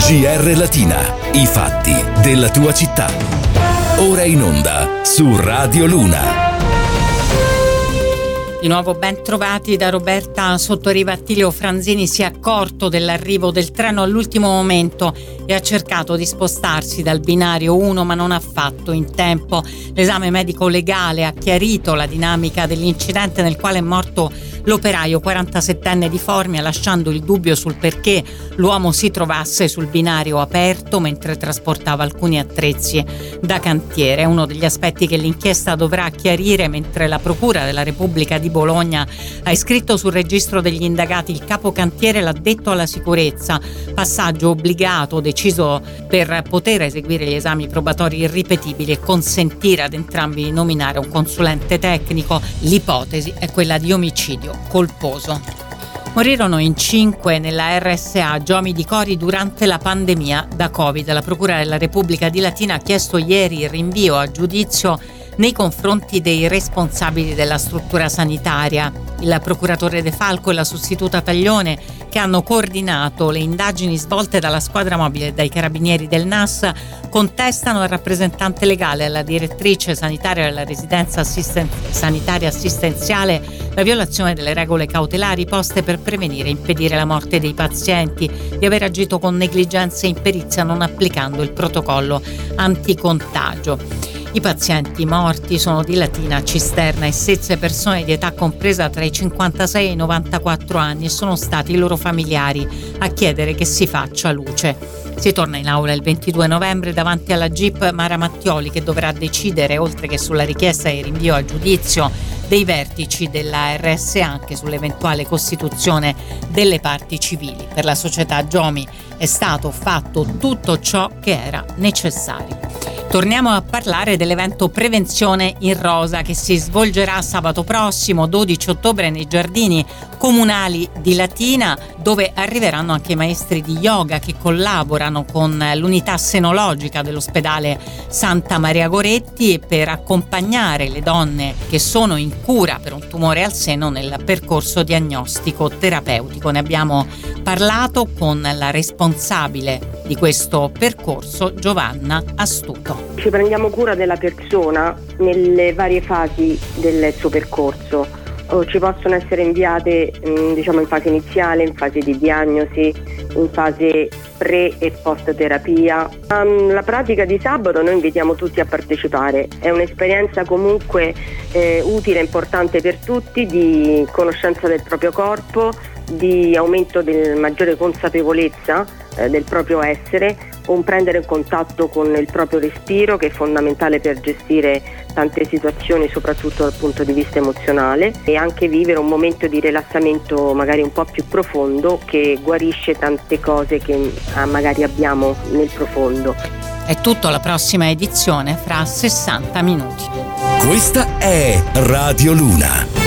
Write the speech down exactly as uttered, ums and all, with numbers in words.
G R Latina, i fatti della tua città. Ora in onda su Radio Luna. Di nuovo ben trovati da Roberta Sottoriva. Attilio Franzini si è accorto dell'arrivo del treno all'ultimo momento e ha cercato di spostarsi dal binario uno, ma non ha fatto in tempo. L'esame medico legale ha chiarito la dinamica dell'incidente nel quale è morto l'operaio quarantasettenne di Formia, lasciando il dubbio sul perché l'uomo si trovasse sul binario aperto mentre trasportava alcuni attrezzi da cantiere. È uno degli aspetti che l'inchiesta dovrà chiarire, mentre la Procura della Repubblica di Bologna ha iscritto sul registro degli indagati il capocantiere e l'addetto alla sicurezza, passaggio obbligato deciso per poter eseguire gli esami probatori irripetibili e consentire ad entrambi di nominare un consulente tecnico. L'ipotesi è quella di omicidio colposo. Morirono in cinque nella R S A Giomi di Cori durante la pandemia da Covid. La Procura della Repubblica di Latina ha chiesto ieri il rinvio a giudizio nei confronti dei responsabili della struttura sanitaria. Il procuratore De Falco e la sostituta Taglione, che hanno coordinato le indagini svolte dalla squadra mobile e dai carabinieri del N A S, contestano al rappresentante legale e alla direttrice sanitaria della residenza assisten- sanitaria assistenziale la violazione delle regole cautelari poste per prevenire e impedire la morte dei pazienti, di aver agito con negligenza e imperizia non applicando il protocollo anticontagio. I pazienti morti sono di Latina, Cisterna e Sezze, persone di età compresa tra i cinquantasei e i novantaquattro anni, e sono stati i loro familiari a chiedere che si faccia luce. Si torna in aula il ventidue novembre davanti alla G I P Mara Mattioli, che dovrà decidere, oltre che sulla richiesta di rinvio a giudizio dei vertici della R S A, anche sull'eventuale costituzione delle parti civili. Per la società Giomi è stato fatto tutto ciò che era necessario. Torniamo a parlare dell'evento Prevenzione in Rosa, che si svolgerà sabato prossimo, dodici ottobre, nei giardini comunali di Latina, dove arriveranno anche i maestri di yoga che collaborano con l'unità senologica dell'ospedale Santa Maria Goretti per accompagnare le donne che sono in cura per un tumore al seno nel percorso diagnostico terapeutico. Ne abbiamo parlato con la responsabile di questo percorso, Giovanna Astuto. Ci prendiamo cura della persona nelle varie fasi del suo percorso. Ci possono essere inviate diciamo in fase iniziale, in fase di diagnosi, in fase pre e post terapia. La pratica di sabato noi invitiamo tutti a partecipare, è un'esperienza comunque eh, utile e importante per tutti, di conoscenza del proprio corpo, di aumento del maggiore consapevolezza eh, del proprio essere, un prendere in contatto con il proprio respiro, che è fondamentale per gestire tante situazioni, soprattutto dal punto di vista emozionale, e anche vivere un momento di rilassamento magari un po' più profondo, che guarisce tante cose che ah, magari abbiamo nel profondo. È tutto alla prossima edizione fra sessanta minuti. Questa è Radio Luna.